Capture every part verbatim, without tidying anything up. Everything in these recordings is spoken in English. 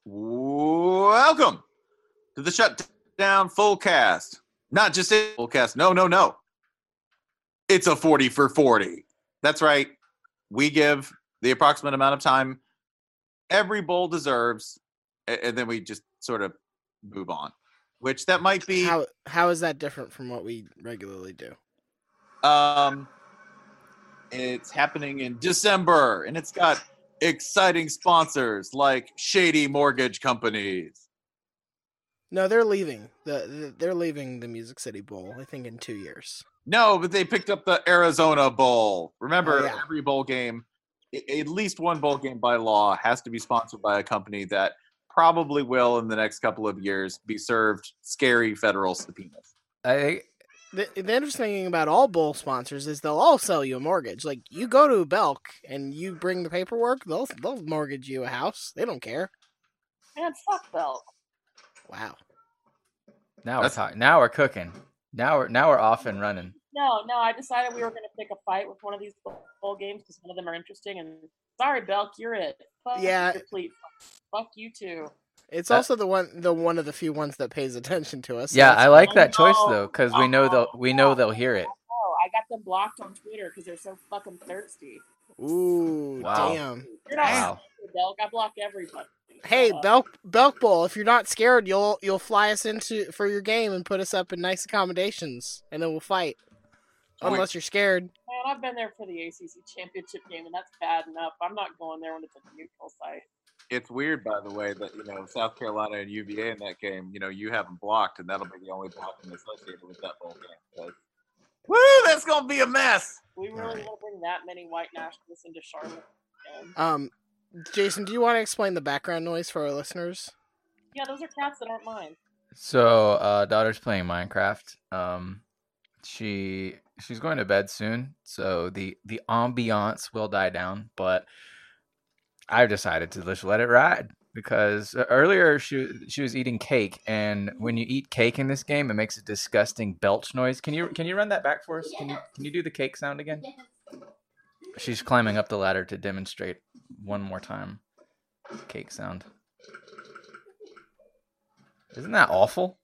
Welcome to the Shutdown Full Cast. Not just a full cast. No, no, no. It's a forty for forty. That's right. We give the approximate amount of time every bowl deserves, and then we just sort of move on. Which that might be. How how is that different from what we regularly do? Um, it's happening in December, and it's got exciting sponsors like shady mortgage companies. No, they're leaving. The, the they're leaving the Music City Bowl. I think in two years. No, but they picked up the Arizona Bowl. Remember, Oh, yeah. every bowl game, at least one bowl game by law, has to be sponsored by a company that probably will, in the next couple of years, be served scary federal subpoenas. I The, the interesting thing about all bowl sponsors is they'll all sell you a mortgage. Like, you go to Belk and you bring the paperwork, they'll they'll mortgage you a house. They don't care. Man, fuck Belk. Wow. now That's- we're talking. Now we're cooking. Now we're now we're off and running. No, no, I decided we were going to pick a fight with one of these bowl games because one of them are interesting. And sorry, Belk, you're it. Fuck Yeah. Complete. Fuck you too. It's Uh, also the one the one of the few ones that pays attention to us. so Yeah, that's I like fine. that choice Oh, though, because we know they'll we know they'll hear it. Oh, I got them blocked on Twitter because they're so fucking thirsty. Ooh, Wow. damn. You're not Wow. scared, Belk. I block everybody. Hey, Shut up. Belk Belk Bowl, if you're not scared, you'll you'll fly us into for your game and put us up in nice accommodations, and then we'll fight. Oh, Unless you're scared. Man, I've been there for the A C C championship game, and that's bad enough. I'm not going there when it's a neutral site. It's weird, by the way, that, you know, South Carolina and U V A in that game, you know, you have them blocked, and that'll be the only blocking associated with that bowl game. 'Cause- Woo, that's going to be a mess. We really Alright. want to bring that many white nationalists into Charlotte again. Um, Jason, do you want to explain the background noise for our listeners? Yeah, those are cats that aren't mine. So, uh, daughter's playing Minecraft. Um, she she's going to bed soon, so the the ambiance will die down. But I've decided to just let it ride because earlier she she was eating cake, and when you eat cake in this game, it makes a disgusting belch noise. Can you can you run that back for us? Can you can you do the cake sound again? She's climbing up the ladder to demonstrate one more time. Cake sound. Isn't that awful?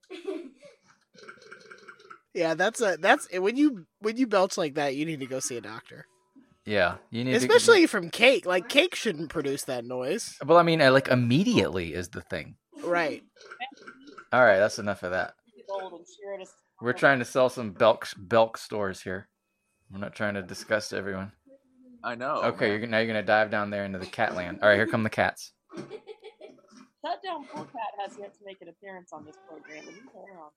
Yeah, that's a that's when you when you belch like that, you need to go see a doctor. Yeah, you need to. Especially from cake. Like cake shouldn't produce that noise. Well, I mean, uh, like immediately is the thing. Right. All right, that's enough of that. Old and share it. We're trying to sell some Belk Belk stores here. We're not trying to disgust everyone. I know. Okay, you're, now you're gonna dive down there into the cat land. All right, here come the cats. Shutdown Full Cat has yet to make an appearance on this program. And he's around.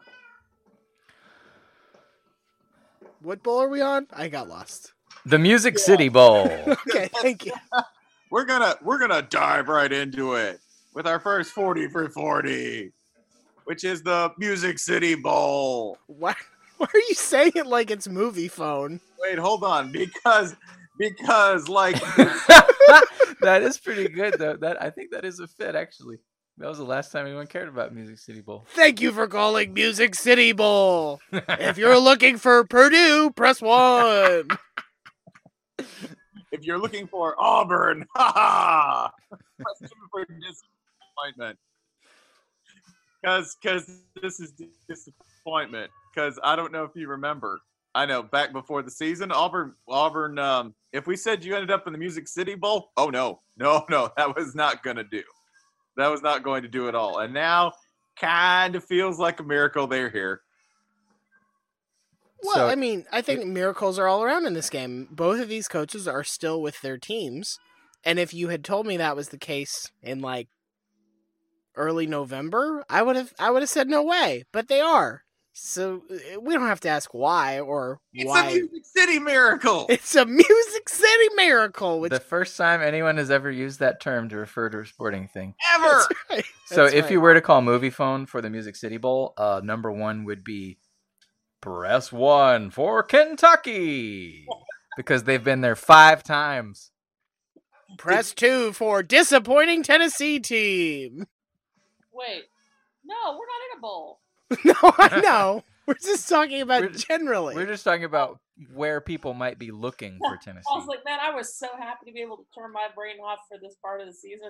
What bowl are we on? I got lost. The Music City Bowl. Okay, thank you. We're gonna we're gonna dive right into it with our first forty for forty, which is the Music City Bowl. Why why are you saying it like it's movie phone? Wait, hold on, because because like That is pretty good though. That I think that is a fit actually. That was the last time anyone cared about Music City Bowl. Thank you for calling Music City Bowl. If you're looking for Purdue, press one. if you're looking for Auburn, ha ha, press two for disappointment. Because because this is disappointment. Because I don't know if you remember. I know back before the season, Auburn Auburn. Um, if we said you ended up in the Music City Bowl, oh no, no, no, that was not gonna do. That was not going to do at all. And now, kind of feels like a miracle they're here. Well, So- I mean, I think miracles are all around in this game. Both of these coaches are still with their teams. And if you had told me that was the case in like early November, I would have I would have said no way, but they are. So uh, we don't have to ask why or It's why. a Music City miracle. It's a Music City miracle, which The first time anyone has ever used that term to refer to a sporting thing. Ever. That's right. So That's if right. you were to call movie phone for the Music City Bowl, uh, number one would be press one for Kentucky because they've been there five times. press two for disappointing Tennessee team. Wait. No, we're not in a bowl. No, I know. We're just talking about We're- generally. We're just talking about where people might be looking for Tennessee. I was like, man, I was so happy to be able to turn my brain off for this part of the season.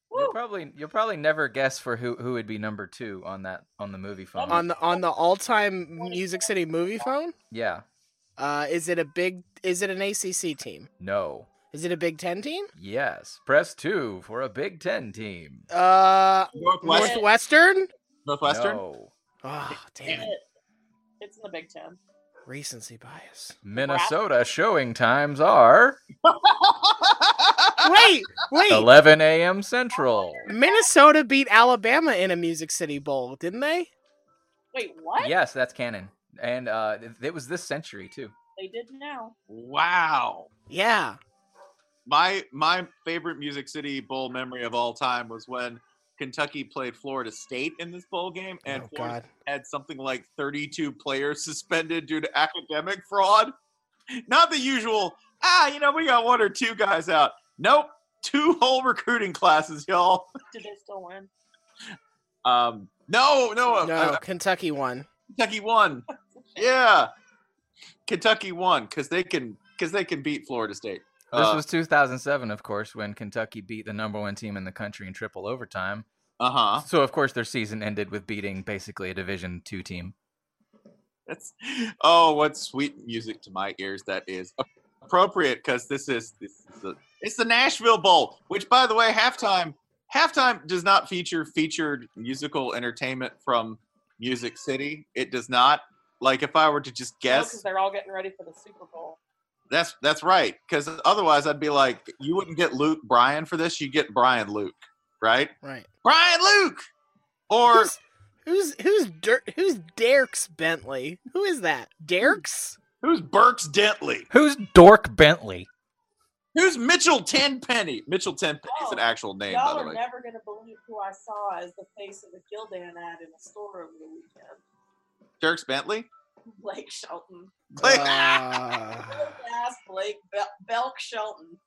You'll probably you'll probably never guess for who who would be number two on that on the movie phone. On the on the all-time Music City movie phone? Yeah. Uh, is it a big? Is it an A C C team? No. Is it a Big Ten team? Yes. Press two for a Big Ten team. Uh, Northwest- Northwestern. Northwestern. No. Oh, damn Damn it! it. It's in the Big Ten. Recency bias. Minnesota showing times are Wait, wait. eleven a.m. Central. Minnesota beat Alabama in a Music City Bowl, didn't they? Wait, what? Yes, that's canon. And uh, it, it was this century, too. They did now. Wow. Yeah. My my favorite Music City Bowl memory of all time was when Kentucky played Florida State in this bowl game, and Oh, Florida God. State had something like thirty-two players suspended due to academic fraud. Not the usual, ah, you know, we got one or two guys out. Nope, two whole recruiting classes, y'all. Did they still win? Um, no, no, uh, No, uh, Kentucky won. Kentucky won. Yeah, Kentucky won because they can because they can beat Florida State. This Uh, was two thousand seven, of course, when Kentucky beat the number one team in the country in triple overtime. uh-huh. So, of course, their season ended with beating basically a Division two team. That's oh, what sweet music to my ears that is appropriate because this is this is the, it's the Nashville Bowl, which, by the way, halftime halftime does not feature featured musical entertainment from Music City. It does not. Like if I were to just Because guess, they're all getting ready for the Super Bowl. that's that's right. Because otherwise, I'd be like, you wouldn't get Luke Bryan for this. You get Brian Luke, right? Right. Brian Luke, or Who's who's who's, Dir- who's Derks Bentley? Who is that? Derks? who's Burks Dentley? Who's Dork Bentley? Who's Mitchell Tenpenny? Mitchell Tenpenny is an Oh, actual name, by Y'all the are way. never going to believe who I saw as the face of the Gildan ad in a store over the weekend. Dirks Bentley. Blake Shelton. Blake- Uh, Ass Blake Bel- Belk Shelton.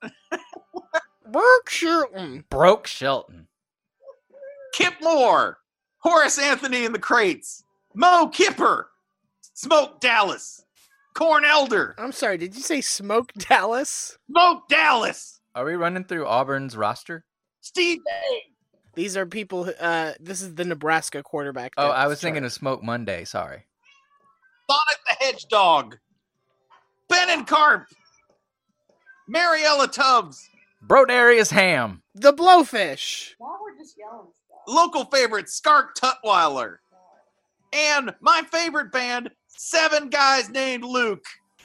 Berkshire. Broke Shelton. Kip Moore, Horace Anthony in the crates, Mo Kipper, Smoke Dallas, Corn Elder, I'm sorry. Did you say Smoke Dallas? Smoke Dallas, Are we running through Auburn's roster? Steve Dang, These are people. Who, uh, this is the Nebraska quarterback. Oh, depth I was chart. thinking of Smoke Monday. Sorry. Sonic the Hedgehog, Ben and Carp, Mariella Tubbs, Brodarius Ham. the Blowfish. Now we're just yelling stuff. local favorite Skark Tutwiler, and my favorite band, Seven Guys Named Luke.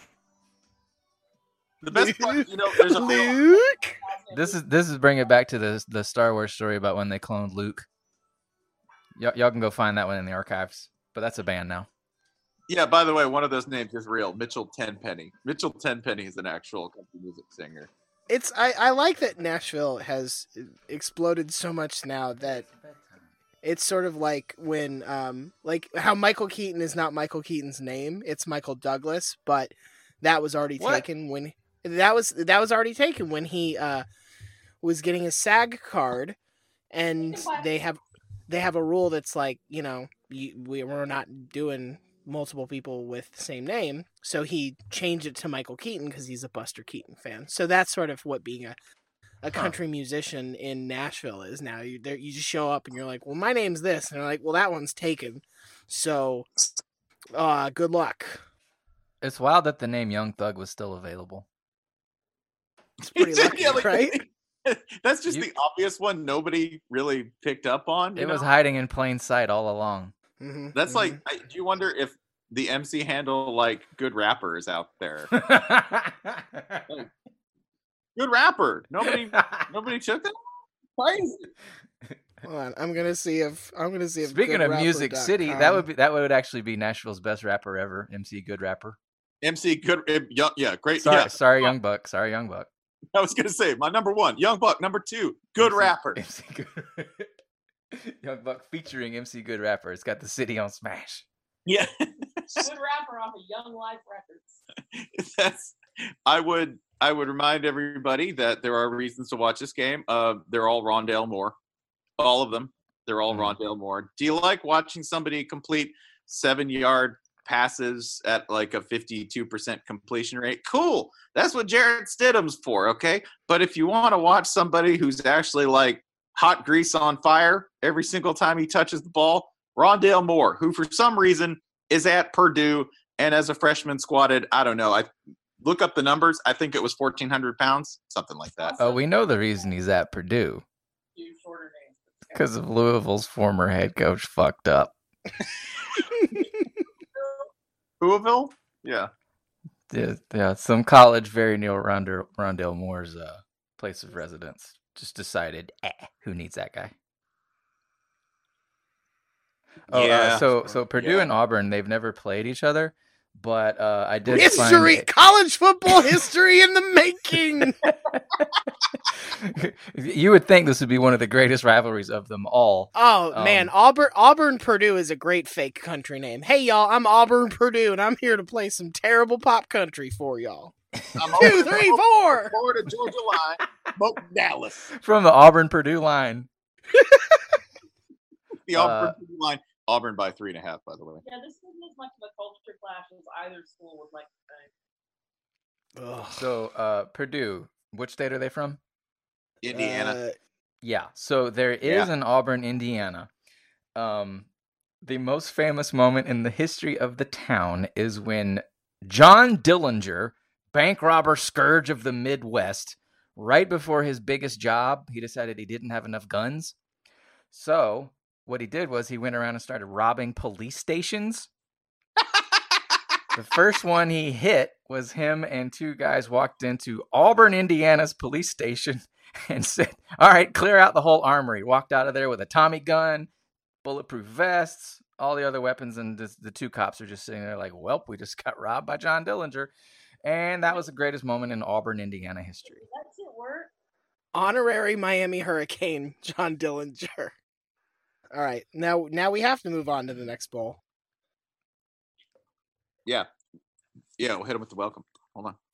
The best part, you know, there's a Luke. This is this is bringing it back to the the Star Wars story about when they cloned Luke. Y- y'all can go find that one in the archives. But that's a band now. Yeah, by the way, one of those names is real. Mitchell Tenpenny. Mitchell Tenpenny is an actual country music singer. It's I, I like that Nashville has exploded so much now that it's sort of like when um like how Michael Keaton is not Michael Keaton's name, it's Michael Douglas, but that was already What? taken when that was that was already taken when he uh was getting his SAG card, and they have they have a rule that's like, you know, you, we we're not doing multiple people with the same name, so he changed it to Michael Keaton because he's a Buster Keaton fan. So that's sort of what being a a country musician in Nashville is now. You there, you just show up and you're like, well, my name's this, and they're like, well, that one's taken. So, uh, good luck. It's wild that the name Young Thug was still available. It's pretty lucky, Yeah, like, right? That's just You- the obvious one nobody really picked up on. you It was know? hiding in plain sight all along. Mm-hmm, That's like, I, do you wonder if the M C handle like good rappers out there? Good rapper. Nobody, nobody took it. Crazy. Hold on, I'm gonna see if I'm gonna see if. Speaking of Music goodrapper dot City, that com- would be that would actually be Nashville's best rapper ever, M C Good Rapper. M C good, uh, young, yeah, great. Sorry, Yeah, sorry, Young Buck. Sorry, Young Buck. I was gonna say my number one, Young Buck. Number two, good M C rapper. M C Good. Young Buck featuring M C Good Rapper. It's got the city on smash. Yeah, Good rapper off of Young Life Records. that's. I would, I would remind everybody that there are reasons to watch this game. Uh, they're all Rondale Moore, all of them. They're all Mhm. Rondale Moore. Do you like watching somebody complete seven-yard passes at like a fifty-two percent completion rate? Cool. That's what Jarrett Stidham's for, okay? But if you want to watch somebody who's actually like hot grease on fire every single time he touches the ball. Rondale Moore, who for some reason is at Purdue and as a freshman squatted, I don't know. I look up the numbers. I think it was fourteen hundred pounds, something like that. Oh, we know the reason he's at Purdue. Two shorter names. Because of Louisville's former head coach fucked up. Louisville? Yeah. Yeah, yeah, some college very near Rondale, Rondale Moore's uh, place of residence just decided, eh, who needs that guy? Oh, Yeah. uh, so so Purdue Yeah. and Auburn, they've never played each other, but uh, I did History, find college football history in the making. you would think this would be one of the greatest rivalries of them all. Oh Um, man, Auburn Auburn Purdue is a great fake country name. Hey y'all, I'm Auburn Purdue, and I'm here to play some terrible pop country for y'all. I'm Two, over- three, four. Florida, Georgia line. Smoke Dallas. From the Auburn Purdue line. The Uh, Auburn line. Auburn by three and a half, by the way. Yeah, this isn't as much of a culture clash as either school would like to think. Ugh. So uh, Purdue, which state are they from? Indiana. Uh, Yeah, so there is Yeah. an Auburn, Indiana. Um, the most famous moment in the history of the town is when John Dillinger, bank robber scourge of the Midwest, right before his biggest job, he decided he didn't have enough guns. So what he did was he went around and started robbing police stations. The first one he hit was him and two guys walked into Auburn, Indiana's police station and said, all right, clear out the whole armory. Walked out of there with a Tommy gun, bulletproof vests, all the other weapons, and just, the two cops are just sitting there like, welp, we just got robbed by John Dillinger. And that was the greatest moment in Auburn, Indiana history. That's it work. honorary Miami Hurricane, John Dillinger. All right, now now we have to move on to the next bowl. Yeah. Yeah, we'll hit him with the welcome. Hold on.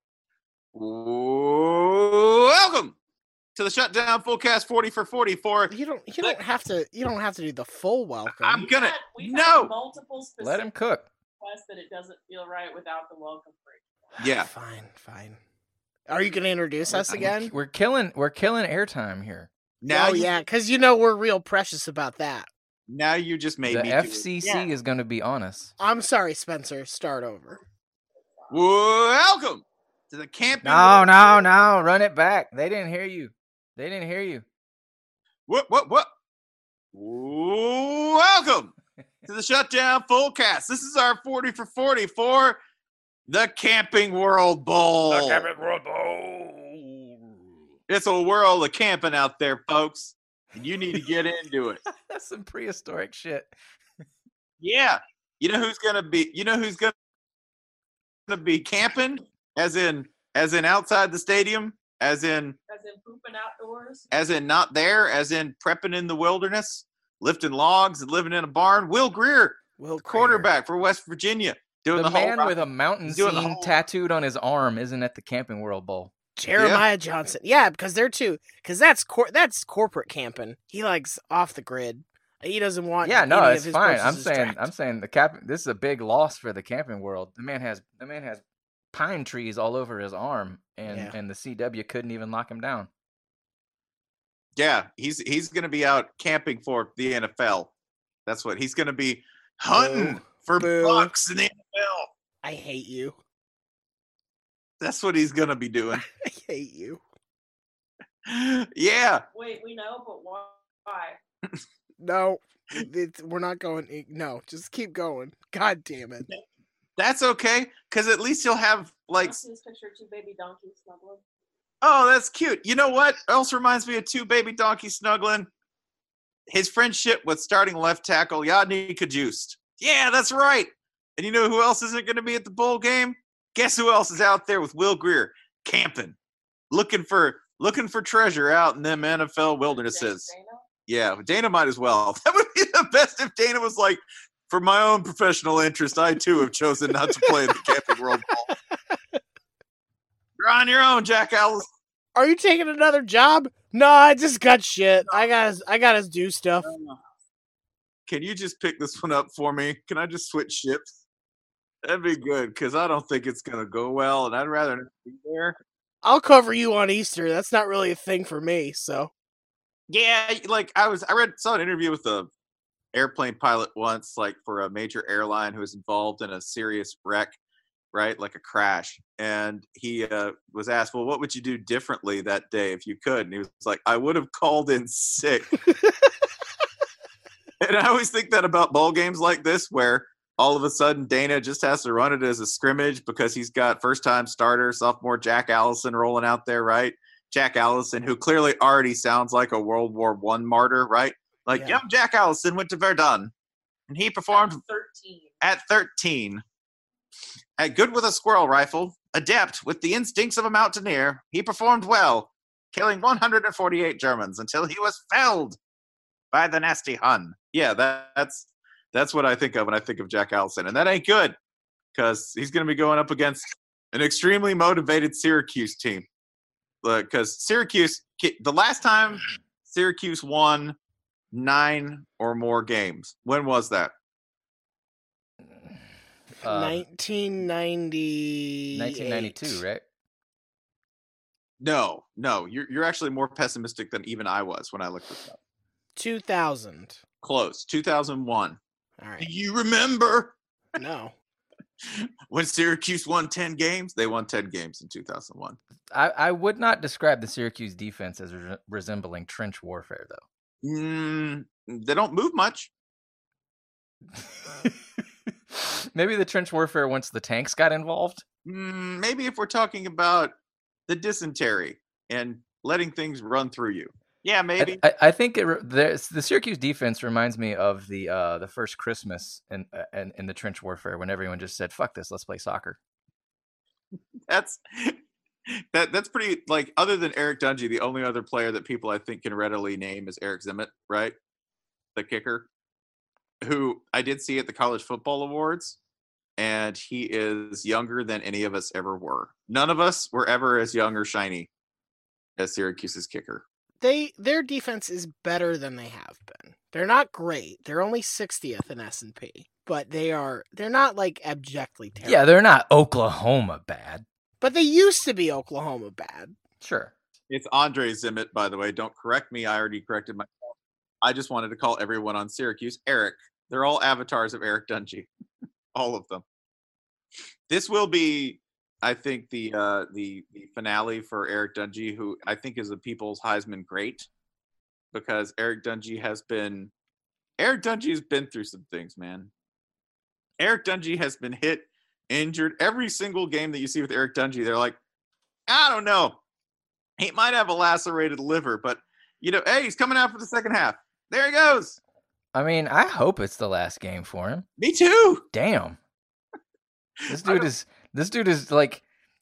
Welcome to the Shutdown Fullcast forty for forty-four. You don't you don't have to you don't have to do the full welcome. I'm We've gonna had- we've had no. multiple specific Let him cook. requests that it doesn't feel right without the welcome break. Yeah. Fine, fine. Are you gonna introduce us We're- again? We're killing we're killing airtime here. Now oh you, yeah, because you know we're real precious about that. now you just made The me do F it. C C Yeah. is going to be on us. I'm sorry, Spencer. Start over. Welcome to the camping. No, no, no. Run it back. They didn't hear you. They didn't hear you. What? What? What? Welcome to the Shutdown Fullcast. This is our forty for forty for the Camping World Bowl. World Bowl. It's a world of camping out there, folks. And you need to get into it. That's some prehistoric shit. Yeah. You know who's gonna be you know who's gonna be camping? As in as in outside the stadium? As in As in pooping outdoors. as in not there, as in prepping in the wilderness, lifting logs and living in a barn? Will Greer, Will the quarterback for West Virginia, doing The the, whole man with a mountain he's doing the scene whole- tattooed on his arm isn't at the Camping World Bowl. Jeremiah Johnson. Yeah, because they're too. Because that's cor- that's corporate camping. He likes off the grid. He doesn't want. Yeah, no, any of it's his fine. books I'm to saying, distract. I'm saying the cap. This is a big loss for the Camping World. The man has, the man has pine trees all over his arm, and Yeah. and the C W couldn't even lock him down. Yeah, he's he's gonna be out camping for the N F L. That's what he's gonna be hunting Boo. for Boo. bucks in the N F I hate you. L. That's what he's gonna be doing. I hate you. Yeah. Wait, we know, but why? No, it- it's- we're not going. eh, No, just keep going. God damn it. That's okay, because at least he'll have like, I see this picture of two baby donkeys snuggling. oh, that's cute. You know what else reminds me of two baby donkeys snuggling? His friendship with starting left tackle Yadni Kajust. Yeah, that's right. And you know who else isn't going to be at the bowl game? Guess who else is out there with Will Greer camping, looking for looking for treasure out in them N F L wildernesses. Dana? Yeah, Dana might as well. That would be the best if Dana was like, for my own professional interest, I too have chosen not to play in the Camping World Bowl. You're on your own, Jack Ellis. Are you taking another job? No, I just got shit. I got I got to do stuff. Can you just pick this one up for me? Can I just switch ships? That'd be good, because I don't think it's going to go well, and I'd rather not be there. I'll cover you on Easter. That's not really a thing for me. So Yeah, like I was, I read, saw an interview with a airplane pilot once, like for a major airline who was involved in a serious wreck, right? Like a crash. And he uh, was asked, well, what would you do differently that day if you could? And he was like, I would have called in sick. And I always think that about bowl games like this, where all of a sudden Dana just has to run it as a scrimmage because he's got first-time starter, sophomore Jack Allison rolling out there, right? Jack Allison, who clearly already sounds like a World War One martyr, right? Like, Yeah. young Jack Allison went to Verdun, and he performed thirteen. at thirteen. At good with a squirrel rifle, adept with the instincts of a mountaineer, he performed well, killing one hundred forty-eight Germans until he was felled by the nasty Hun. Yeah, that, that's that's what I think of when I think of Jack Allison. And that ain't good, because he's going to be going up against an extremely motivated Syracuse team. Because Syracuse, the last time Syracuse won nine or more games, when was that? Uh, nineteen ninety. nineteen ninety-two, right? No, no. You're, you're actually more pessimistic than even I was when I looked this up. two thousand. Close. two thousand one. All Do right. you remember No. when Syracuse won ten games? They won ten games in two thousand one. I, I would not describe the Syracuse defense as re- resembling trench warfare, though. Mm, they don't move much. Maybe the trench warfare once the tanks got involved. Mm, maybe if we're talking about the dysentery and letting things run through you. Yeah, maybe. I, I, I think it, re- the, the Syracuse defense reminds me of the uh, the first Christmas in, uh, in in the trench warfare when everyone just said, "Fuck this, let's play soccer." That's that. That's pretty. Like, other than Eric Dungy, the only other player that people I think can readily name is Eric Zimmett, right? The kicker, who I did see at the College Football Awards, and he is younger than any of us ever were. None of us were ever as young or shiny as Syracuse's kicker. They their defense is better than they have been. They're not great. They're only sixtieth in S and P, but they are they're not like abjectly terrible. Yeah, they're not Oklahoma bad. But they used to be Oklahoma bad. Sure. It's Andre Zimmett, by the way. Don't correct me. I already corrected myself. I just wanted to call everyone on Syracuse Eric. They're all avatars of Eric Dungy. All of them. This will be, I think, the uh, the the finale for Eric Dungy, who I think is the people's Heisman great, because Eric Dungy has been Eric Dungy has been through some things, man. Eric Dungy has been hit, injured. Every single game that you see with Eric Dungy, they're like, I don't know. He might have a lacerated liver, but you know, hey, he's coming out for the second half. There he goes. I mean, I hope it's the last game for him. Me too. Damn. This I dude don't- is this dude is like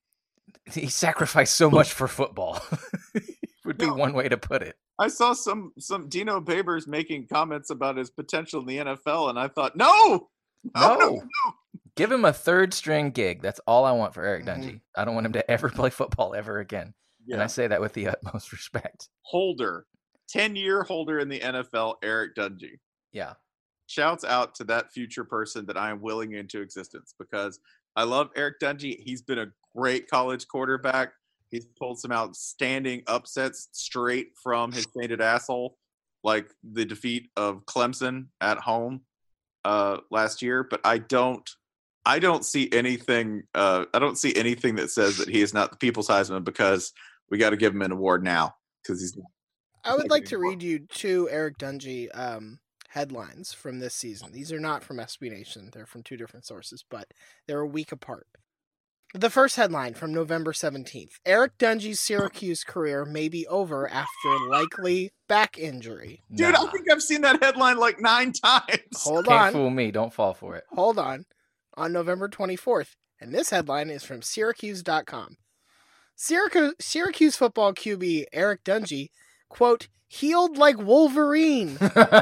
he sacrificed so much for football. Would be No. one way to put it. I saw some some Dino Babers making comments about his potential in the N F L, and I thought, no, no, no, No. no. Give him a third string gig. That's all I want for Eric Mhm. Dungy. I don't want him to ever play football ever again. Yeah. And I say that with the utmost respect. Holder, ten-year holder in the N F L, Eric Dungy. Yeah. Shouts out to that future person that I am willing into existence, because I love Eric Dungy. He's been a great college quarterback. He's pulled some outstanding upsets straight from his painted asshole, like the defeat of Clemson at home uh, last year. But I don't, I don't see anything. Uh, I don't see anything that says that he is not the people's Heisman, because we got to give him an award now, because he's. I would Like like to anymore. read you two Eric Dungy um, headlines from this season. These are not from S B Nation. They're from two different sources, but they're a week apart. The first headline from November seventeenth. Eric Dungy's Syracuse career may be over after likely back injury. Dude, Nah. I think I've seen that headline like nine times. Hold Can't on. fool me. Don't fall for it. Hold on. On November twenty-fourth. And this headline is from Syracuse dot com. Syracuse, Syracuse football Q B Eric Dungy, quote, healed like Wolverine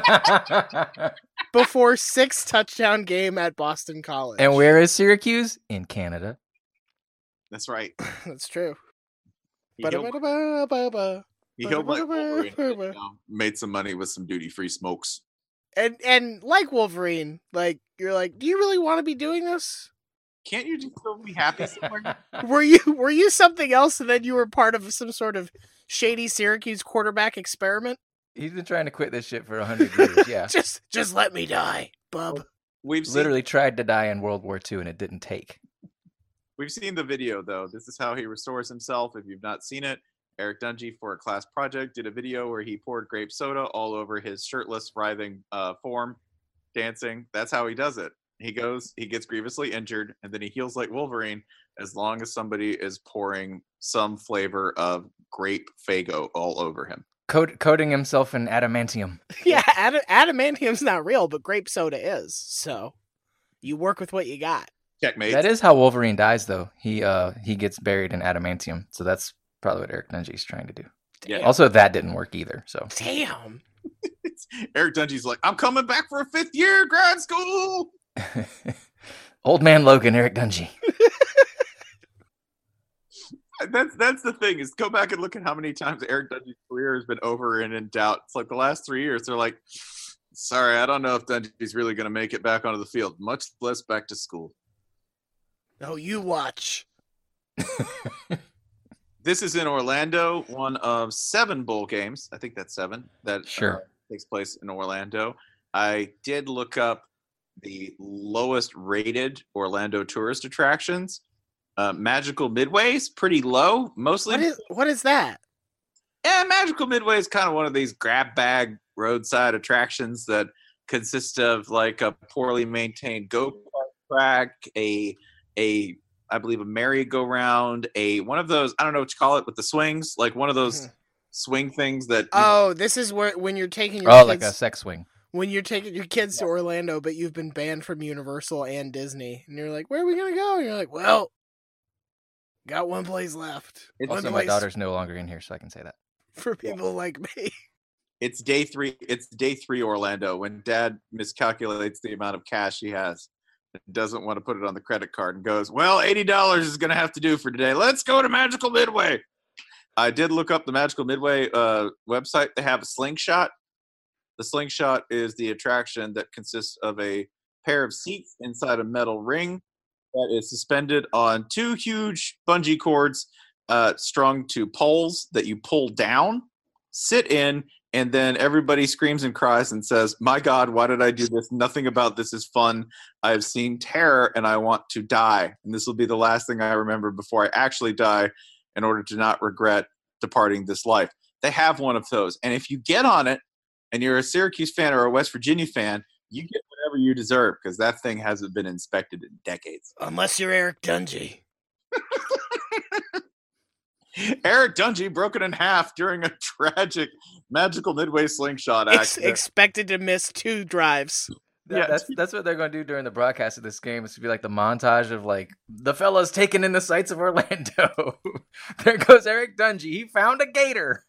before six touchdown game at Boston College. And where is Syracuse? In Canada. That's right. That's true. He healed, Ba-da-ba-da-ba-ba-ba. he healed like Wolverine, but, you know, made some money with some duty-free smokes. And and like Wolverine, like you're like, do you really want to be doing this? Can't you just go be happy somewhere? Were you were you something else and then you were part of some sort of shady Syracuse quarterback experiment? He's been trying to quit this shit for a hundred years. Yeah, just just let me die, bub. We've seen, literally tried to die in World War Two and it didn't take. we've seen the video though. This is how he restores himself. If you've not seen it, Eric Dungy for a class project did a video where he poured grape soda all over his shirtless, writhing uh, form, dancing. That's how he does it. He goes, he gets grievously injured, and then he heals like Wolverine as long as somebody is pouring some flavor of grape Faygo all over him. Coat, coating himself in adamantium. Yeah, ad- adamantium's not real, but grape soda is. So you work with what you got. Checkmate. That is how Wolverine dies, though. He uh he gets buried in adamantium. So that's probably what Eric Dungy's trying to do. Yeah. Also, that didn't work either. So Damn. Eric Dungy's like, I'm coming back for a fifth year grad school. Old man Logan, Eric Dungy. That's that's the thing is go back and look at how many times Eric Dungy's career has been over and in doubt. It's like the last three years. They're like, sorry, I don't know if Dungy's really going to make it back onto the field, much less back to school. No, you watch. This is in Orlando, one of seven bowl games. I think that's seven that Sure. uh, takes place in Orlando. I did look up the lowest rated Orlando tourist attractions. Uh, Magical Midway is pretty low, mostly. What is what is that? Yeah, Magical Midway is kind of one of these grab bag roadside attractions that consist of like a poorly maintained go-kart track, a a I believe a merry-go-round, a one of those, I don't know what you call it, with the swings, like one of those Mhm. swing things that. Oh, this is where when you're taking your Oh, kids, like a sex swing. when you're taking your kids to Orlando, but you've been banned from Universal and Disney, and you're like, "Where are we gonna go?" And you're like, "Well, got one place left. It's One Also, my place daughter's no longer in here, so I can say that. for people like me." It's day three. It's day three Orlando when Dad miscalculates the amount of cash he has, and doesn't want to put it on the credit card, and goes, "Well, eighty dollars is going to have to do for today. Let's go to Magical Midway." I did look up the Magical Midway uh, website. They have a slingshot. The slingshot is the attraction that consists of a pair of seats inside a metal ring that is suspended on two huge bungee cords uh, strung to poles that you pull down, sit in, and then everybody screams and cries and says, "My God, why did I do this? Nothing about this is fun. I've seen terror and I want to die. And this will be the last thing I remember before I actually die in order to not regret departing this life." They have one of those. And if you get on it and you're a Syracuse fan or a West Virginia fan, you get whatever you deserve because that thing hasn't been inspected in decades. Unless you're Eric Dungy. Eric Dungy broken in half during a tragic Magical Midway slingshot Ex- accident. expected to miss two drives. Yeah, Yeah. that's that's what they're going to do during the broadcast of this game. It's to be like the montage of like the fellas taking in the sights of Orlando. There goes Eric Dungy. He found a gator.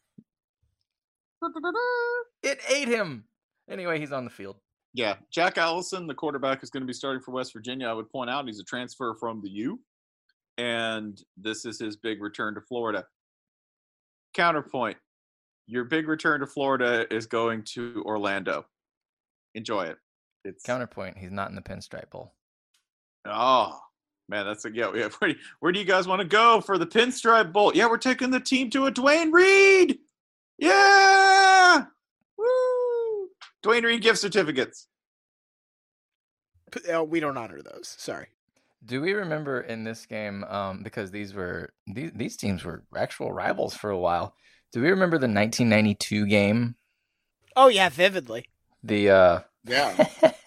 It ate him. Anyway, he's on the field. Yeah, Jack Allison, the quarterback, is going to be starting for West Virginia. I would point out he's a transfer from the U, and this is his big return to Florida. Counterpoint, your big return to Florida is going to Orlando. Enjoy it. It's Counterpoint, he's not in the Pinstripe Bowl. Oh, man, that's a yeah. yeah. Where, where do you guys want to go for the Pinstripe Bowl? Yeah, we're taking the team to a Dwayne Reed. Yeah, woo! Dwayne Reed gift certificates. P- uh, we don't honor those. Sorry. Do we remember in this game, um, because these were these these teams were actual rivals for a while? Do we remember the nineteen ninety-two game? Oh yeah, vividly. The uh, Yeah.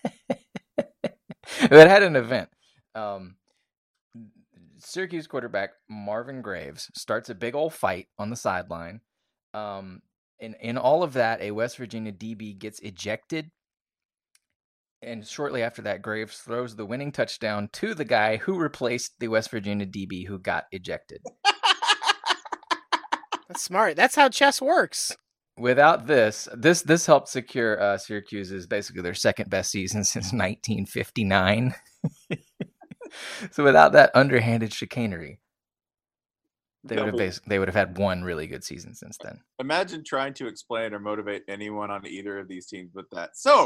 it had an event. Um, Syracuse quarterback Marvin Graves starts a big old fight on the sideline. Um, in in all of that, a West Virginia D B gets ejected. And shortly after that, Graves throws the winning touchdown to the guy who replaced the West Virginia D B who got ejected. That's smart. That's how chess works. Without this, this this helped secure uh, Syracuse's basically their second best season since nineteen fifty-nine. So without that underhanded chicanery, they would have basi- they would have had one really good season since then. Imagine trying to explain or motivate anyone on either of these teams with that. So,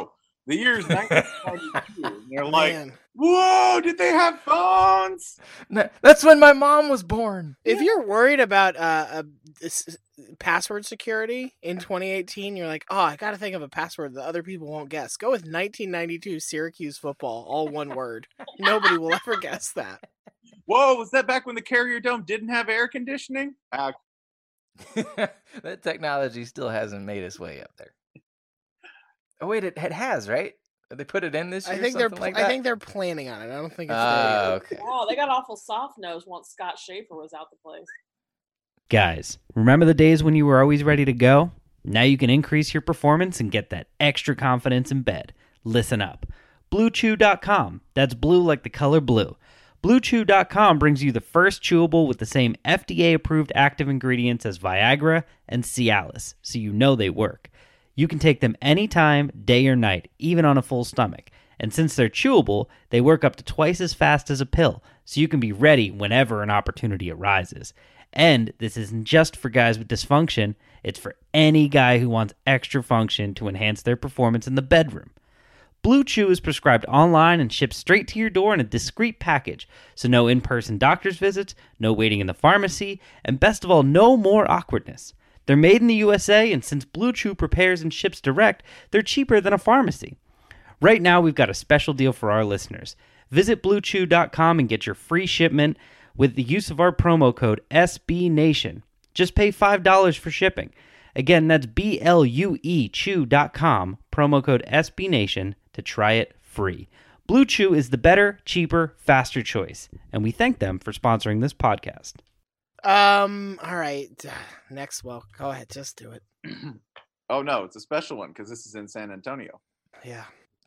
The year's nineteen ninety-two. And they're like, Man. whoa, did they have phones? No, that's when my mom was born. If you're worried about uh, uh, this password security in twenty eighteen, you're like, oh, I got to think of a password that other people won't guess. Go with nineteen ninety-two Syracuse football, all one word. Nobody will ever guess that. Whoa, was that back when the Carrier Dome didn't have air conditioning? Uh, That technology still hasn't made its way up there. Oh wait, it, it has, right? They put it in this year. I think they're something like I that? think they're planning on it. I don't think it's there Ah, yet. okay. Wow, they got awful soft nose once Scott Schaefer was out the place. Guys, remember the days when you were always ready to go? Now you can increase your performance and get that extra confidence in bed. Listen up. Blue Chew dot com. That's blue like the color blue. Blue Chew dot com brings you the first chewable with the same F D A-approved active ingredients as Viagra and Cialis, so you know they work. You can take them anytime, day or night, even on a full stomach. And since they're chewable, they work up to twice as fast as a pill, so you can be ready whenever an opportunity arises. And this isn't just for guys with dysfunction, it's for any guy who wants extra function to enhance their performance in the bedroom. Blue Chew is prescribed online and shipped straight to your door in a discreet package, so no in-person doctor's visits, no waiting in the pharmacy, and best of all, no more awkwardness. They're made in the U S A, and since Blue Chew prepares and ships direct, they're cheaper than a pharmacy. Right now, we've got a special deal for our listeners. Visit Blue Chew dot com and get your free shipment with the use of our promo code S B Nation. Just pay five dollars for shipping. Again, that's B L U E Chew dot com, promo code S B Nation to try it free. Blue Chew is the better, cheaper, faster choice, and we thank them for sponsoring this podcast. Um. All right. Next, well, go ahead. Just do it. oh, no, it's a special one because this is in San Antonio. Yeah.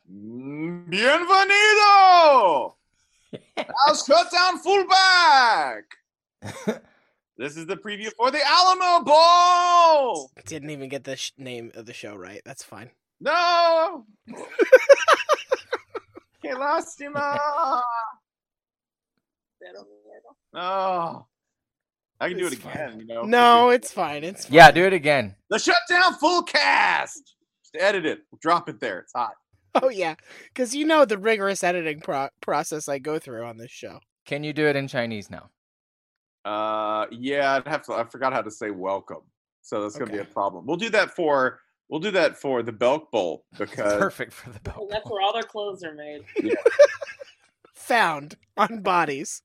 Bienvenido! Now shut down fullback! This is the preview for the Alamo Bowl! Didn't even get the sh- name of the show right. That's fine. No! Que lástima! Oh. I can do it It's again, fine. you know. No, it's fine. It's fine. Yeah, do it again. The Shutdown Full Cast! Just edit it. Drop it there. It's hot. Oh yeah, because you know the rigorous editing pro- process I go through on this show. Can you do it in Chinese now? Uh, yeah, I'd have to. I forgot how to say welcome, so that's gonna Okay. be a problem. We'll do that for. We'll do that for the Belk Bowl because Perfect for the belt. And that's where all their clothes are made. Found on bodies.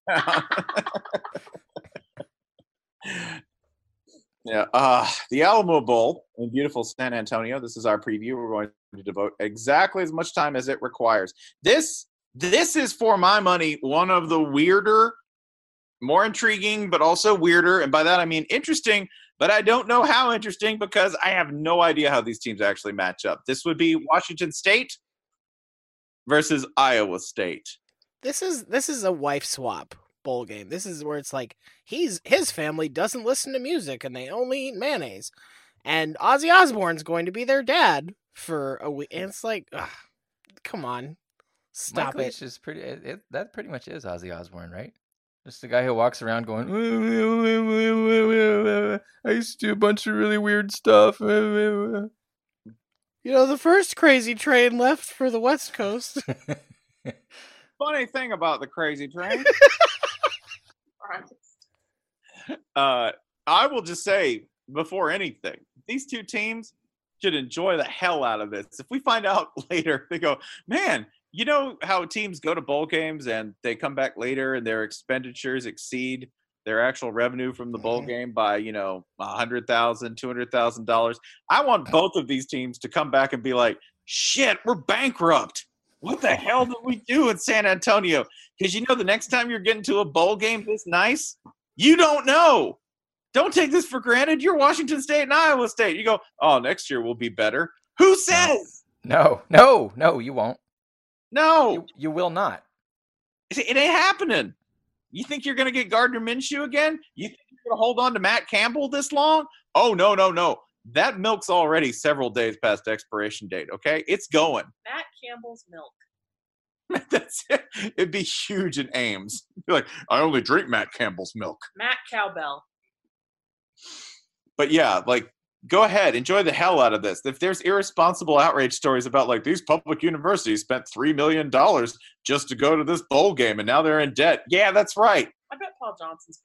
yeah. Uh, the Alamo Bowl in beautiful San Antonio. This is our preview. We're going to devote exactly as much time as it requires. This this is, for my money, one of the weirder, more intriguing, but also weirder, and by that I mean interesting, but I don't know how interesting because I have no idea how these teams actually match up. This would be Washington State versus Iowa State. This is this is a wife swap bowl game. This is where it's like he's his family doesn't listen to music and they only eat mayonnaise, and Ozzy Osbourne's going to be their dad for a week. And it's like, ugh, come on, stop Mike it. Leach is pretty. It, it, that pretty much is Ozzy Osbourne, right? Just the guy who walks around going, I used to do a bunch of really weird stuff. You know, the first crazy train left for the West Coast. Funny thing about the crazy train. uh, I will just say before anything, these two teams should enjoy the hell out of this. If we find out later, they go, man, you know how teams go to bowl games and they come back later and their expenditures exceed their actual revenue from the bowl game by, you know, one hundred thousand dollars, two hundred thousand dollars. I want both of these teams to come back and be like, shit, we're bankrupt. What the hell did we do in San Antonio? Because you know the next time you're getting to a bowl game this nice, you don't know. Don't take this for granted. You're Washington State and Iowa State. You go, oh, next year will be better. Who says? No, no, no, you won't. No. You, you will not. It ain't happening. You think you're going to get Gardner Minshew again? You think you're going to hold on to Matt Campbell this long? Oh, no, no, no. That milk's already several days past expiration date, okay? It's going. Matt Campbell's milk. That's it. It'd be huge in Ames. Be like, I only drink Matt Campbell's milk. Matt Cowbell. But yeah, like go ahead, enjoy the hell out of this. If there's irresponsible outrage stories about like these public universities spent three million dollars just to go to this bowl game and now they're in debt. Yeah, that's right. I bet Paul Johnson's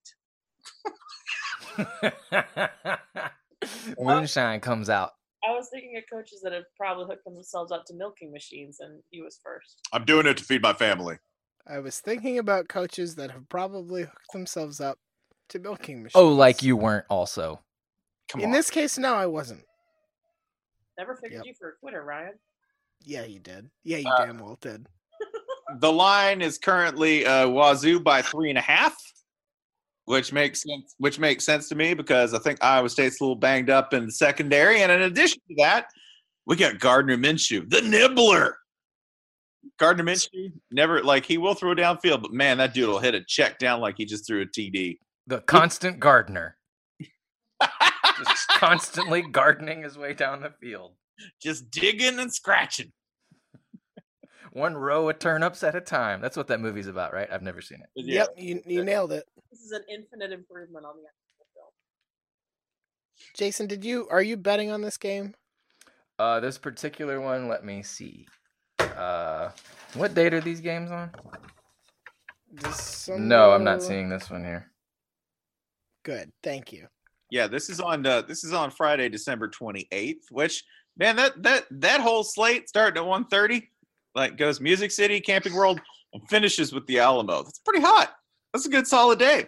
been milked. Moonshine comes out. I was thinking of coaches that have probably hooked themselves up to milking machines, and he was first. I'm doing it to feed my family. I was thinking about coaches that have probably hooked themselves up to milking machines. Oh, like you weren't also. Come In on. this case, no, I wasn't. Never figured Yep. you for a quitter, Ryan. Yeah, you did. Yeah, you Uh, damn well did. The line is currently uh, Wazoo by three and a half, which makes sense. Which makes sense to me because I think Iowa State's a little banged up in the secondary, and in addition to that, we got Gardner Minshew, the nibbler. Gardner Minshew never like he will throw downfield, but man, that dude will hit a check down like he just threw a T D. The constant gardener. Just constantly gardening his way down the field. Just digging and scratching. One row of turnips at a time. That's what that movie's about, right? I've never seen it. Yeah. Yep, you you nailed it. This is an infinite improvement on the actual film. Jason, did you are you betting on this game? Uh, this particular one, let me see. Uh, what date are these games on? December... No, I'm not seeing this one here. Good, thank you. Yeah, this is on uh, this is on Friday, December twenty-eighth, which man, that that that whole slate starting at one thirty, like goes Music City, Camping World, and finishes with the Alamo. That's pretty hot. That's a good solid day.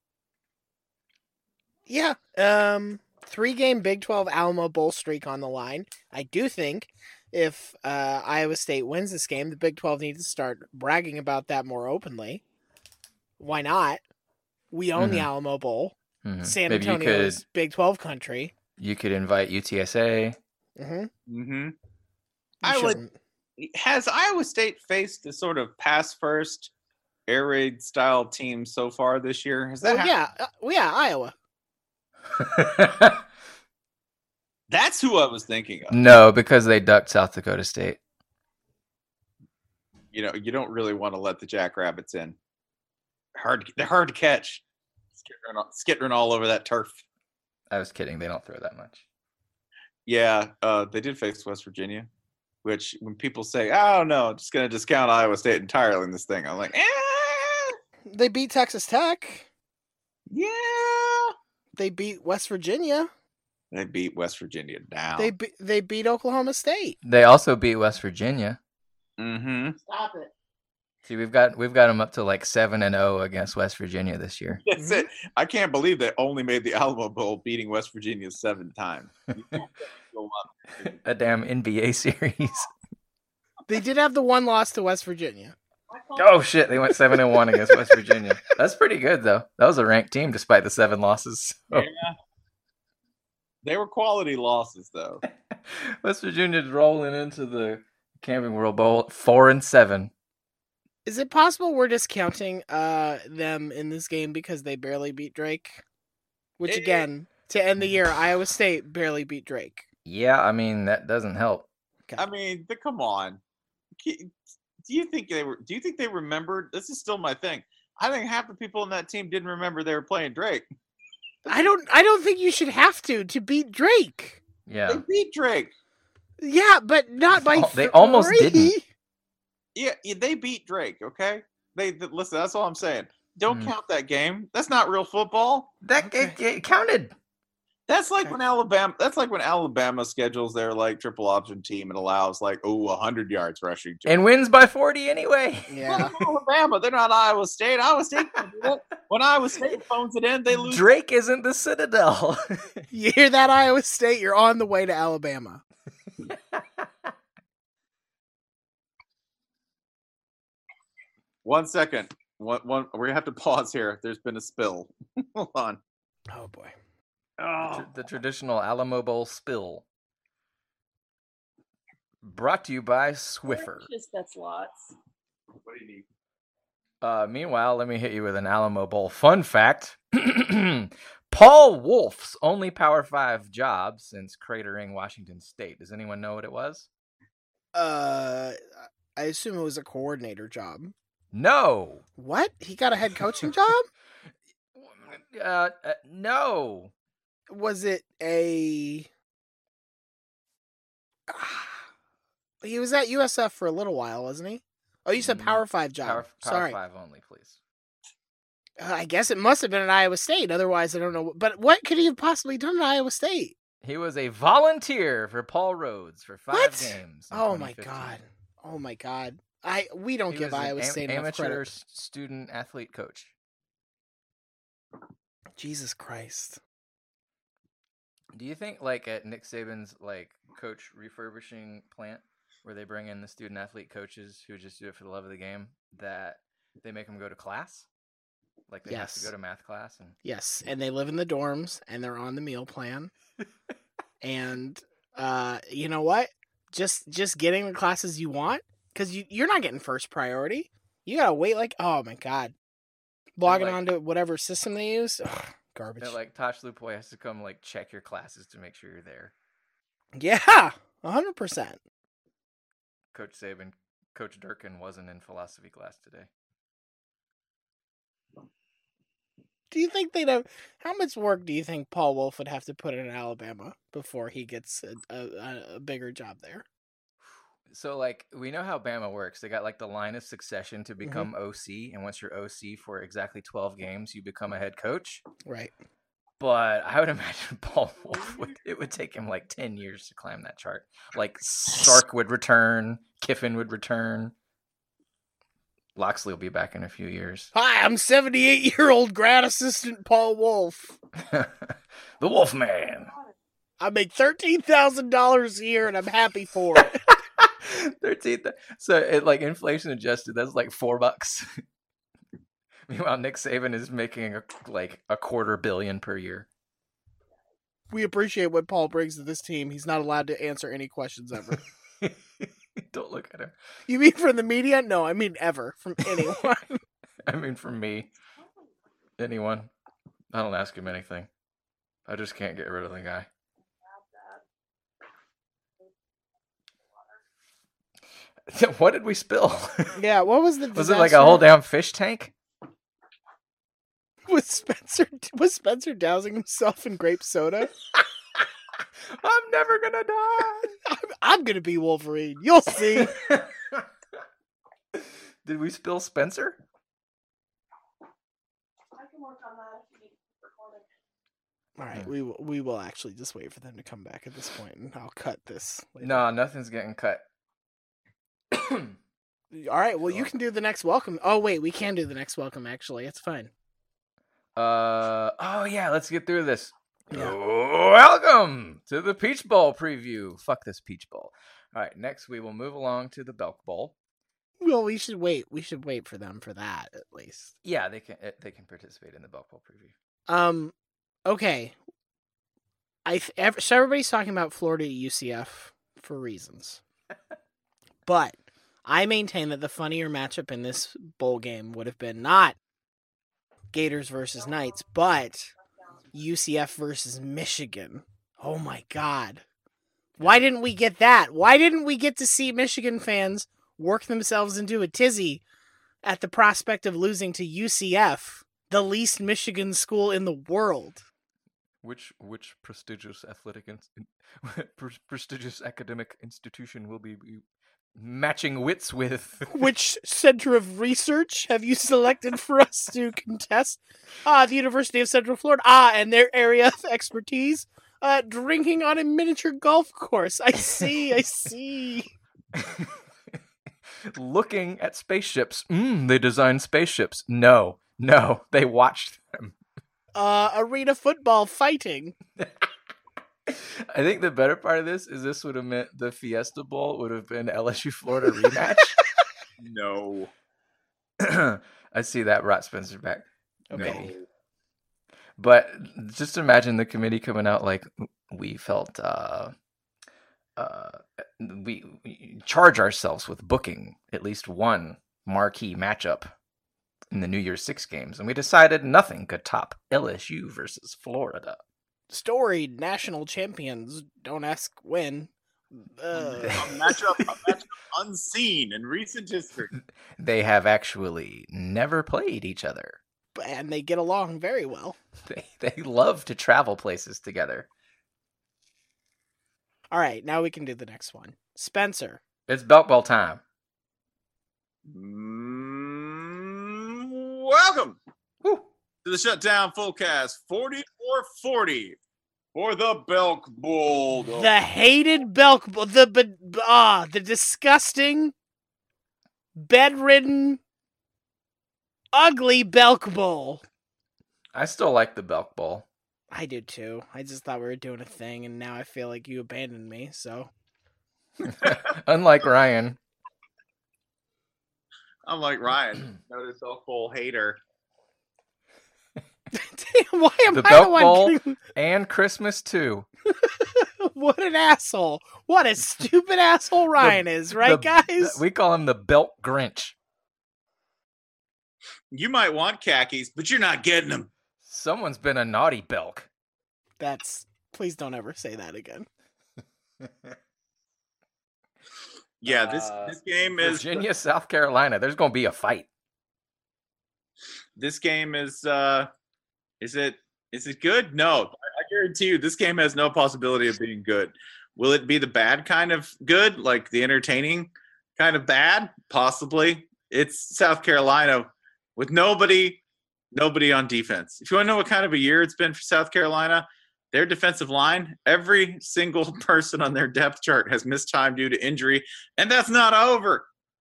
Yeah, um, three game Big twelve Alamo Bowl streak on the line. I do think if uh, Iowa State wins this game, the Big twelve needs to start bragging about that more openly. Why not? We own the Mhm. Alamo Bowl. Mhm. San Maybe you Antonio is could Big twelve country. you could invite U T S A. Mm-hmm. Mm-hmm. You I would- shouldn't. Has Iowa State faced a sort of pass first air raid style team so far this year? Has that Oh, happened? yeah, uh, yeah, Iowa. That's who I was thinking of. No, because they ducked South Dakota State. You know, you don't really want to let the Jackrabbits in. Hard, they're hard to catch. Skittering all, skittering all over that turf. I was kidding. They don't throw that much. Yeah, uh, they did face West Virginia, which when people say, "Oh no, I'm just going to discount Iowa State entirely in this thing," I'm like, eh, They beat Texas Tech. yeah. They beat West Virginia. They beat West Virginia down. They be- they beat Oklahoma State. They also beat West Virginia. Mm-hmm. Stop it. See, we've got we've got them up to like seven and zero against West Virginia this year. That's it. I can't believe they only made the Alamo Bowl, beating West Virginia seven times. A damn N B A series. They did have the one loss to West Virginia. I call Oh shit! They went seven and one against West Virginia. That's pretty good though. That was a ranked team despite the seven losses. So, Yeah. They were quality losses, though. West Virginia's rolling into the Camping World Bowl four and seven. Is it possible we're discounting uh, them in this game because they barely beat Drake? Which, Eh. again, to end the year, Iowa State barely beat Drake. Yeah, I mean that doesn't help. Okay. I mean, the, come on. Ke- Do you think they were? Do you think they remembered? This is still my thing. I think half the people in that team didn't remember they were playing Drake. I don't. I don't think you should have to to beat Drake. Yeah. They beat Drake. Yeah, but not by. Oh, they three. almost didn't. Yeah, yeah, they beat Drake. Okay, they th- listen. That's all I'm saying. Don't Mm. count that game. That's not real football. That Okay. it, it counted. That's like Okay. when Alabama. That's like when Alabama schedules their like triple option team and allows like oh a hundred yards rushing. To And wins by forty anyway. Yeah. Well, Alabama, they're not Iowa State. Iowa State can do that. When Iowa State phones it in, they lose. Drake isn't the Citadel. You hear that, Iowa State? You're on the way to Alabama. One second. One, one. We have to pause here. There's been a spill. Hold on. Oh boy. Oh. the traditional Alamo Bowl spill. Brought to you by Swiffer. Just that's lots. What do you need? Uh, meanwhile, let me hit you with an Alamo Bowl fun fact. Paul Wolf's only Power Five job since cratering Washington State. Does anyone know what it was? Uh, I assume it was a coordinator job. No. What? He got a head coaching job? Uh, uh, no. was it a? He was at U S F for a little while, wasn't he? Oh, you said Mm, Power Five job. Power, Power Sorry. Five only, please. Uh, I guess it must have been at Iowa State. Otherwise, I don't know. But what could he have possibly done at Iowa State? He was a volunteer for Paul Rhodes for five What? games. in Oh my twenty fifteen. god. Oh my god. I we don't He give was an Iowa am- State enough amateur credit. s- student athlete coach. Jesus Christ. Do you think, like at Nick Saban's like coach refurbishing plant, where they bring in the student athlete coaches who just do it for the love of the game, that they make them go to class? Like they have to Yes. go to math class and Yes, and they live in the dorms and they're on the meal plan. And uh, you know what? Just just getting the classes you want, because you you're not getting first priority. You gotta wait like oh my god, logging like- onto whatever system they use. Ugh, garbage. that like Tosh Lupoy has to come like check your classes to make sure you're there. Yeah, a hundred percent. Coach Saban, Coach Durkin wasn't in philosophy class today. Do you think they'd have how much work do you think Paul Wolf would have to put in Alabama before he gets a, a, a bigger job there? So like we know how Bama works. They got like the line of succession Mm-hmm. to become O C, and once you're O C for exactly twelve games, you become a head coach. Right. But I would imagine Paul Wolf would it would take him like ten years to climb that chart. Like Sark would return, Kiffin would return. Loxley will be back in a few years. Hi, I'm seventy-eight-year-old grad assistant Paul Wolf. The Wolfman. I make thirteen thousand dollars a year, and I'm happy for it. Thirteen. So it like inflation adjusted, that's like four bucks. Meanwhile, Nick Saban is making a, like a quarter billion per year. We appreciate what Paul brings to this team. He's not allowed to answer any questions ever. Don't look at him. You mean from the media? No, I mean ever from anyone. I mean, from me, anyone. I don't ask him anything. I just can't get rid of the guy. What did we spill? Yeah, what was the Was it like a whole damn fish tank? Was Spencer was Spencer dousing himself in grape soda? I'm never gonna die. I'm, I'm gonna be Wolverine. You'll see. Did we spill Spencer? I can work on that if you need recording. All right, we will, we will actually just wait for them to come back at this point, and I'll cut this. later. No, nothing's getting cut. All right, well, you can do the next welcome. Oh wait, we can do the next welcome. Actually, it's fine. Uh oh yeah, let's get through this. Yeah. Welcome to the Peach Bowl preview. Fuck this Peach Bowl. All right, next we will move along to the Belk Bowl. Well, we should wait. We should wait for them for that at least. Yeah, they can eh, they can participate in the Belk Bowl preview. Um, okay. I th- ev- so everybody's talking about Florida U C F for reasons, but I maintain that the funnier matchup in this bowl game would have been not Gators versus Knights, but U C F versus Michigan. Oh my God. Why didn't we get that? Why didn't we get to see Michigan fans work themselves into a tizzy at the prospect of losing to U C F, the least Michigan school in the world? Which which prestigious athletic in, pre- prestigious academic institution will be be matching wits with? Which center of research have you selected for us to contest? Ah, the University of Central Florida. Ah, and their area of expertise? Uh, drinking on a miniature golf course. I see, I see. Looking at spaceships. Mm, they designed spaceships. No, no, they watched them. Uh, arena football fighting. I think the better part of this is this would have meant the Fiesta Bowl would have been L S U Florida rematch. No. I see that brought Spencer back. Okay. Maybe. But just imagine the committee coming out like, we felt uh, uh, we, we charge ourselves with booking at least one marquee matchup in the New Year's Six games, and we decided nothing could top L S U versus Florida. Storied national champions. Don't ask when. A Uh, matchup, a matchup unseen in recent history. They have actually never played each other and they get along very well. They they love to travel places together. All right, now we can do the next one. Spencer. It's Belk Ball time. Mm, welcome Woo. to the Shutdown Fullcast forty-four forty for the Belk Bowl. The hated Belk Bowl. The, b- ah, the disgusting, bedridden, ugly Belk Bowl. I still like the Belk Bowl. I do too. I just thought we were doing a thing, and now I feel like you abandoned me, so. Unlike Ryan. I'm like Ryan, noted Belk Bowl hater. Damn, why am The I Belk the one Bowl getting... and Christmas too. What an asshole. What a stupid asshole Ryan is, right, The- guys? We call him the Belk Grinch. You might want khakis, but you're not getting them. Someone's been a naughty Belk. That's... Please don't ever say that again. Yeah, this Uh, this game is Virginia, South Carolina. There's going to be a fight. this game is uh is it is it good? No, I, I guarantee you this game has no possibility of being good. Will it be the bad kind of good, like the entertaining kind of bad? Possibly. It's South Carolina with nobody nobody on defense. If you want to know what kind of a year it's been for South Carolina, their defensive line, every single person on their depth chart has missed time due to injury, and that's not over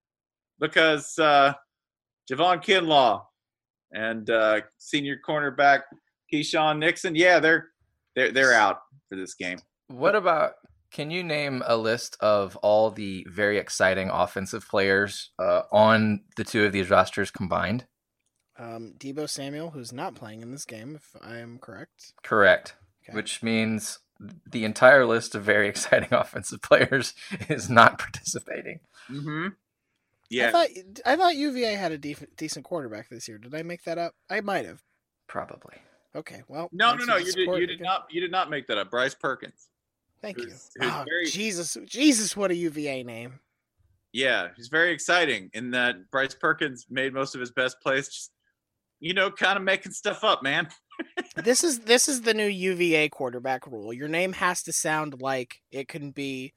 because uh, Javon Kinlaw and uh, senior cornerback Keyshawn Nixon, yeah, they're they're they're out for this game. What about, can you name a list of all the very exciting offensive players uh, on the two of these rosters combined? Um, Debo Samuel, who's not playing in this game, if I am correct. Correct. Okay. Which means the entire list of very exciting offensive players is not participating. Mm-hmm. I Yeah, thought I thought U V A had a def- decent quarterback this year. Did I make that up? I might have. Probably. Okay, well. no, no, thanks no. for You the did support you did again. not you did not make that up. Bryce Perkins. Thank you. who's- who's Oh, very- Jesus, Jesus, what a U V A name. Yeah, he's very exciting in that Bryce Perkins made most of his best plays. Just, you know, kind of making stuff up, man. This is this is the new U V A quarterback rule. Your name has to sound like it can be.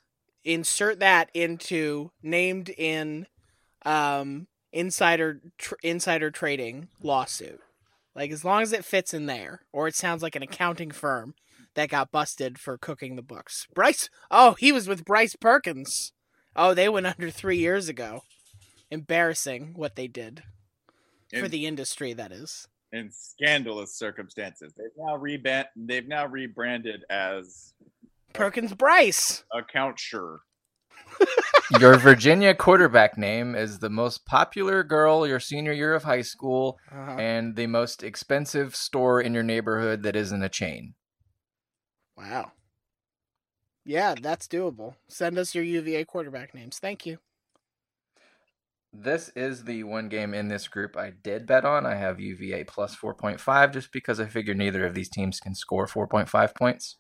Insert that into named in, um, insider tr- insider trading lawsuit. Like as long as it fits in there, or it sounds like an accounting firm that got busted for cooking the books. Bryce. Oh, he was with Bryce Perkins. Oh, they went under three years ago. Embarrassing what they did for In, the industry. That is. in scandalous circumstances, they've now rebrand. They've now rebranded as Perkins Bryce. Account Sure. Your Virginia quarterback name is the most popular girl your senior year of high school Uh-huh. and the most expensive store in your neighborhood that isn't a chain. Wow. Yeah, that's doable. Send us your U V A quarterback names. Thank you. This is the one game in this group I did bet on. I have U V A plus four point five just because I figure neither of these teams can score four point five points.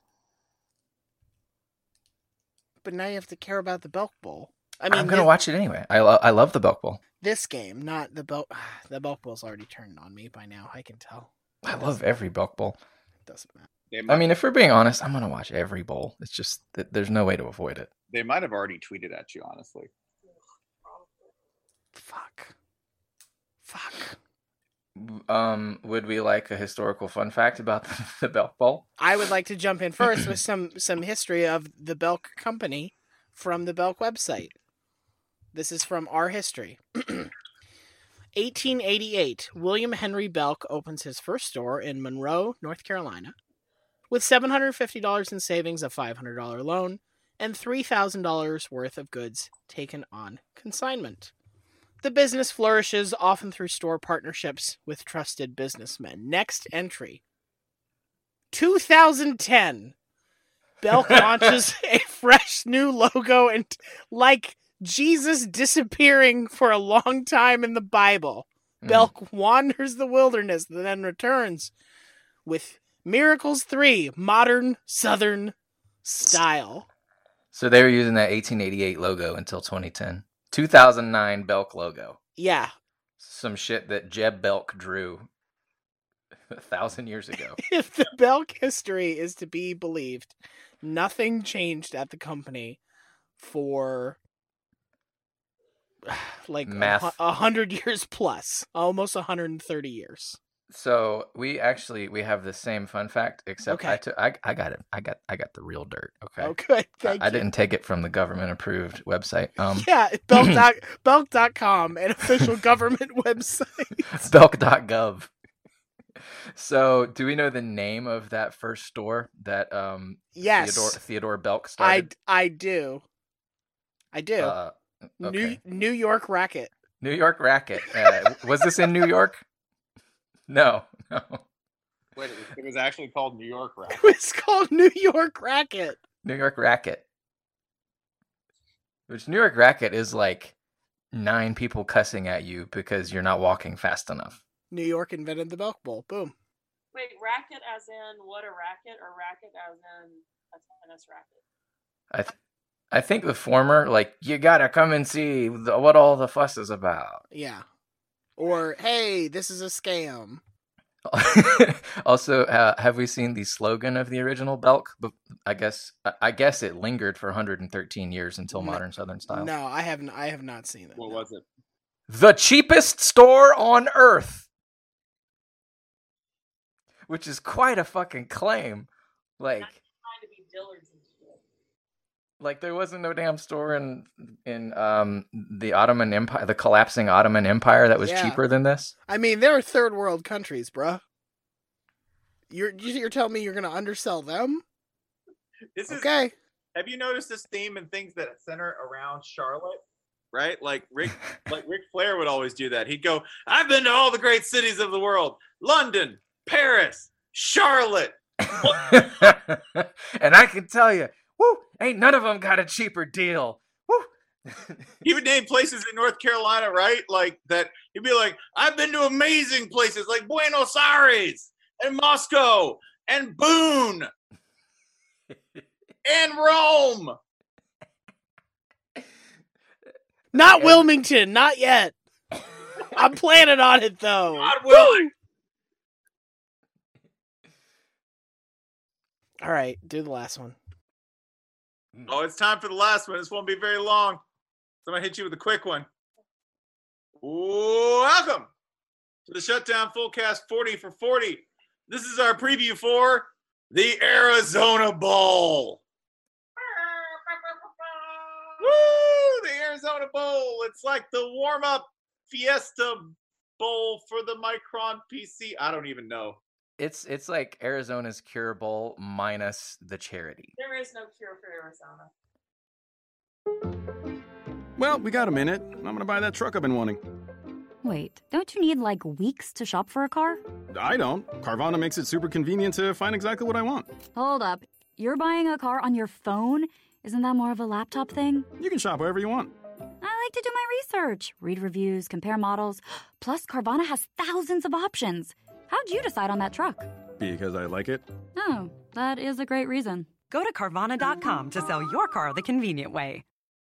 But now you have to care about the Belk Bowl. I mean, I'm going to thi- watch it anyway. I, lo- I love the Belk Bowl. this game, not the Belk. The Belk Bowl's already turned on me by now. I can tell. I love every Belk Bowl. It doesn't matter. They I might, mean, if we're being honest, I'm going to watch every bowl. It's just that there's no way to avoid it. they might have already tweeted at you, honestly. Fuck. Fuck. Um, would we like a historical fun fact about the, the Belk Bowl? I would like to jump in first with some some history of the Belk Company from the Belk website. This is from our history. eighteen eighty-eight, William Henry Belk opens his first store in Monroe, North Carolina, with seven hundred fifty dollars in savings, a five hundred dollars loan, and three thousand dollars worth of goods taken on consignment. The business flourishes, often through store partnerships with trusted businessmen. Next entry. two thousand ten. Belk launches a fresh new logo and, like Jesus disappearing for a long time in the Bible, Mm. Belk wanders the wilderness and then returns with Miracles three, modern Southern style. So they were using that eighteen eighty-eight logo until twenty ten. two thousand nine Belk logo. Yeah. Some shit that Jeb Belk drew a thousand years ago. If the Belk history is to be believed, nothing changed at the company for like Math. a, a hundred years plus, almost a hundred and thirty years. So we actually we have the same fun fact, except Okay. I took I I got it. I got I got the real dirt. Okay. Oh, good. I, Thank I you. didn't take it from the government approved website. Um, Yeah, Belk dot, Belk dot com, an official government website. Belk dot gov. So, do we know the name of that first store that um Yes, Theodore Theodore Belk I, started? I do. I do. Uh, okay. New New York Racket. New York Racket. Uh, was this in New York? No, no. Wait, it was actually called New York Racket. It's called New York Racket. New York Racket. Which New York Racket is like nine people cussing at you because you're not walking fast enough. New York invented the Belk Bowl. Boom. Wait, racket as in what a racket, or racket as in a tennis racket? I th- I think the former, like, you gotta come and see the, what all the fuss is about. Yeah. Or, hey, this is a scam. Also, uh, have we seen the slogan of the original Belk? But I guess I- I guess it lingered for one hundred thirteen years until No. modern Southern style. No, I haven't. I have not seen it. What no. was it? The cheapest store on earth, which is quite a fucking claim. Like, Trying to be Dillard's and shit. like there wasn't no damn store in in um the Ottoman Empire, the collapsing Ottoman Empire, that was Yeah. cheaper than this. I mean, they're third world countries, bruh. You're you're telling me you're gonna undersell them? This is. Okay. Have you noticed this theme in things that center around Charlotte? Right, like Rick, like Ric Flair would always do that. He'd go, "I've been to all the great cities of the world: London, Paris, Charlotte." And I can tell you, woo, ain't none of them got a cheaper deal. Woo. He would name places in North Carolina, right? Like that. He'd be like, "I've been to amazing places like Buenos Aires and Moscow and Boone and Rome." Not Wilmington, not yet. I'm planning on it though. God willing. All right, do the last one. Oh, it's time for the last one. This won't be very long. So I'm gonna hit you with a quick one. Welcome to the Shutdown Fullcast forty for forty. This is our preview for the Arizona Bowl. Woo! The Arizona Bowl. It's like the warm-up Fiesta Bowl for the Micron P C. I don't even know. It's it's like Arizona's Cure Bowl minus the charity. There is no cure for Arizona. Well, we got a minute. I'm gonna buy that truck I've been wanting. Wait, don't you need like weeks to shop for a car? I don't. Carvana makes it super convenient to find exactly what I want. Hold up. You're buying a car on your phone? Isn't that more of a laptop thing? You can shop wherever you want. I like to do my research, read reviews, compare models. Plus, Carvana has thousands of options. How'd you decide on that truck? Because I like it. Oh, that is a great reason. Go to Carvana dot com to sell your car the convenient way.